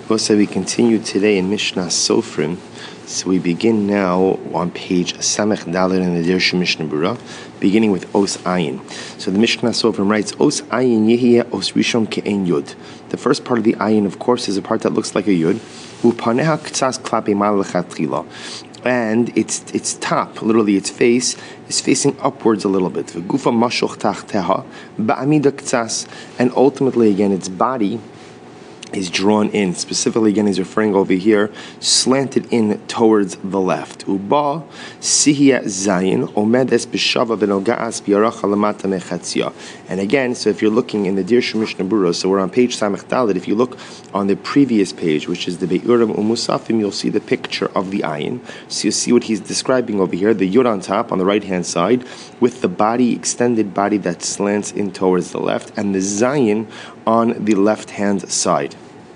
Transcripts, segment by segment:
So we continue today in Mishnah Sofrim. So we begin now on page Samech Dalet in the Dirshu Mishnah Berurah, beginning with Os Ayin. So the Mishnah Sofrim writes, Os Ayin Yehiyeh Os Rishon Ke'en Yud. The first part of the Ayin, of course, is a part that looks like a Yud. Upaneha K'tzas Klape Ma'al Lechatchila. And its top, literally its face, is facing upwards a little bit. V'gufa mashoch tachteha ba'amida k'tzas. And ultimately, again, its body is drawn in. Specifically, again, he's referring over here, slanted in towards the left. Uba sihya zayin omedes b'shava v'noga'as b'yaracha lamata mechatzia. And again, so if you're looking in the Dirshu Mishnah Berurah, so we're on page Samech Dalet. If you look on the previous page, which is the Be'urim Umusafim, you'll see the picture of the ayin. So you see what he's describing over here, the yud on top on the right hand side, with the body, extended body that slants in towards the left, and the zayin on the left hand side.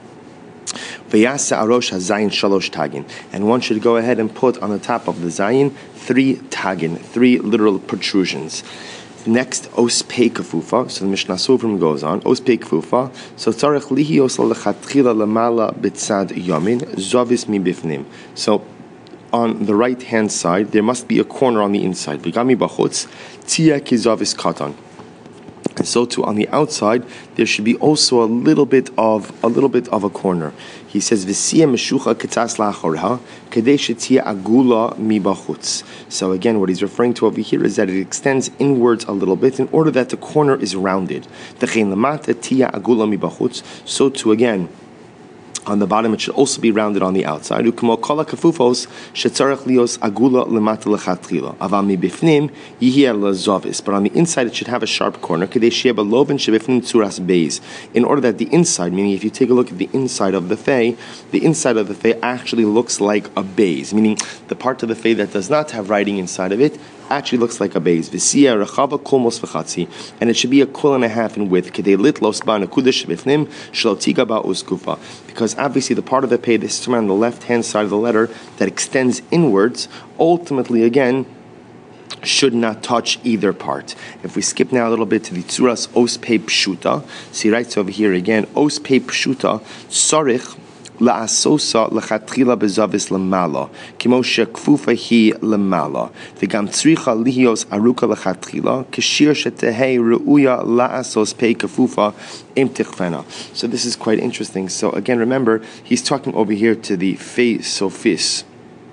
And one should go ahead and put on the top of the zayin 3 tagin, 3 literal protrusions. Next, os pei kafufa. So the Mishnah Sofrim goes on. Os pei kafufa. So tzarech lihios lechatchila lamala bitzad yamin zovis mi bifnim. So on the right hand side, there must be a corner on the inside. V'gami bachutz tia ki zovis katan. And so too on the outside, there should be also a little bit of a corner. He says, "V'siyah meshucha ketzas la'achorha, kedei shetia agula mi bachutz." So again, what he's referring to over here is that it extends inwards a little bit in order that the corner is rounded. V'chein lamata tia agula mi bachutz. So too again, on the bottom, it should also be rounded on the outside. But on the inside, it should have a sharp corner. In order that the inside, meaning if you take a look at the inside of the fei actually looks like a base, meaning the part of the fei that does not have writing inside of it actually looks like a base. And it should be a kul and a half in width. Because obviously the part of the pei, this is on the left-hand side of the letter, that extends inwards, ultimately, again, should not touch either part. If we skip now a little bit to the tzuras os pei pshuta, see, he writes over here again, os pei pshuta, sarich la'asosa lechatchila bezavis lemala, kimo shekfufa hi lemala, v'gam tzricha lihios aruka lechatchila, kashir shetehei ru'uya la'asos pei kafufa im tichfena. So this is quite interesting. So again, remember, he's talking over here to the fei sophis,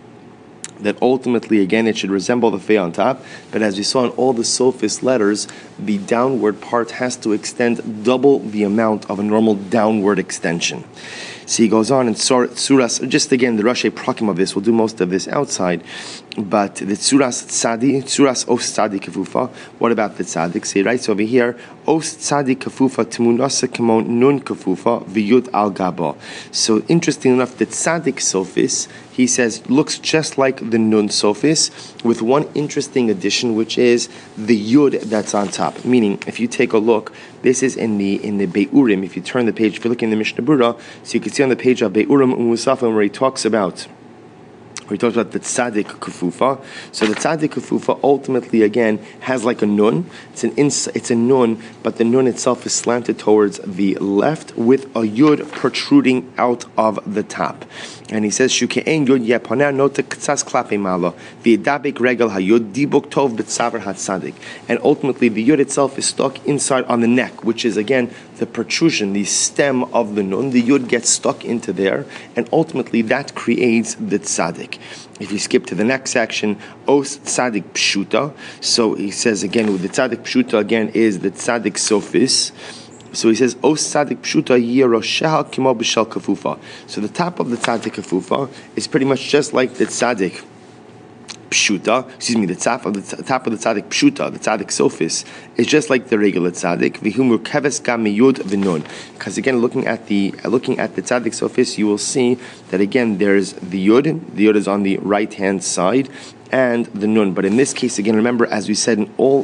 that ultimately, again, it should resemble the fei on top, but as we saw in all the sophist letters, the downward part has to extend double the amount of a normal downward extension. So he goes on in Suras, just again, the Rashi Prakim of this, we'll do most of this outside, but the Suras Tzadi, Suras Os Tzadi Kafufa, what about the Tzadik? So he writes over here, Os Tzadi Kafufa Timunasa Kamon Nun Kafufa V'yud Al Gaba. So interesting enough, the Tzadik Sophis, he says, looks just like the Nun Sophis, with one interesting addition, which is the Yud that's on top. Meaning, if you take a look, this is in the Be'urim. If you turn the page, if you look in the Mishnah Berurah, so you can see on the page of Be'urim Umusafim where he talks about the tzaddik kufufa. So the tzaddik kufufa ultimately, again, has like a nun. It's a nun, but the nun itself is slanted towards the left with a yud protruding out of the top. And he says, "Shuke'en yud yepaneh nota k'tzas klape malo v'yedabek regel hayud dibuk tov b'tzaver hatzadik." And ultimately, the yud itself is stuck inside on the neck, which is again the protrusion, the stem of the nun. The yud gets stuck into there, and ultimately that creates the tzaddik. If you skip to the next section, Os Tzadik Pshuta. So he says again, with the Tzadik Pshuta again is the Tzadik Sophis. So he says, Os Tzadik Pshuta Yerosheha Kimo B'Shel Kafufa. So the top of the Tzadik Kafufa is pretty much just like the Tzadik Pshuta, the top of the tzaddik Pshuta, the tzaddik Sophis, is just like the regular tzaddik. V'humur keves gam miyud v'nun. Because again, looking at the tzaddik Sophis, you will see that again there's the yud. The yud is on the right hand side, and the nun. But in this case, again, remember, as we said, in all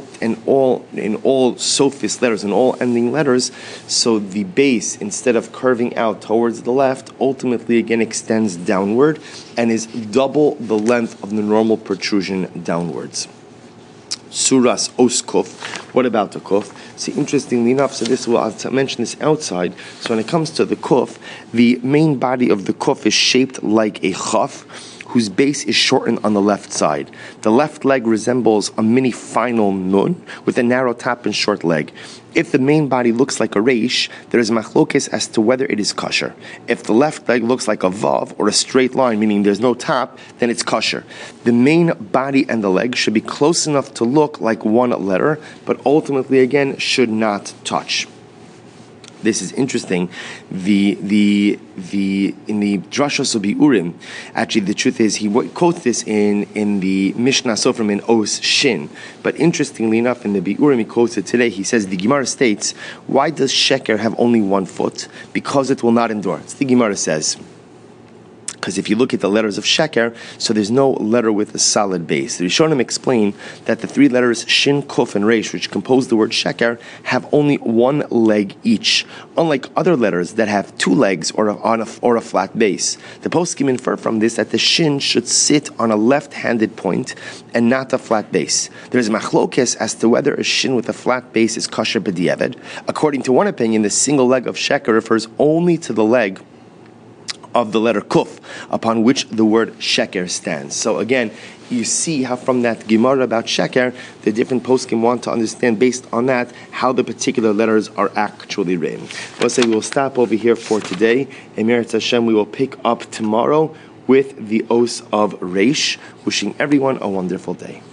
sophist letters, in all ending letters, so the base, instead of curving out towards the left, ultimately again extends downward and is double the length of the normal protrusion downwards. Suras Os Kuf. What about the Kuf? See, interestingly enough, so this will, I'll mention this outside. So when it comes to the Kuf, the main body of the Kuf is shaped like a Chaf, whose base is shortened on the left side. The left leg resembles a mini final nun with a narrow top and short leg. If the main body looks like a reish, there is machlokes as to whether it is kosher. If the left leg looks like a vav or a straight line, meaning there's no top, then it's kosher. The main body and the leg should be close enough to look like one letter, but ultimately, again, should not touch. This is interesting. In the Drashos of Biurim, actually the truth is he quotes this in the Mishnah Sofrim in Os Shin. But interestingly enough, in the Biurim he quotes it today. He says the Gemara states, "Why does sheker have only one foot? Because it will not endure." It's the Gemara says. Because if you look at the letters of sheker, so there's no letter with a solid base. The Rishonim explain that the three letters shin, kuf, and resh, which compose the word sheker, have only one leg each, unlike other letters that have two legs or a flat base. The poskim infer from this that the shin should sit on a left-handed point and not a flat base. There is machlokes as to whether a shin with a flat base is kosher b'diavad. According to one opinion, the single leg of sheker refers only to the leg of the letter kuf, upon which the word sheker stands. So again, you see how from that Gemara about sheker, the different poskim want to understand based on that how the particular letters are actually written. Let's say we will stop over here for today. Emir Hashem, we will pick up tomorrow with the Os of Reish. Wishing everyone a wonderful day.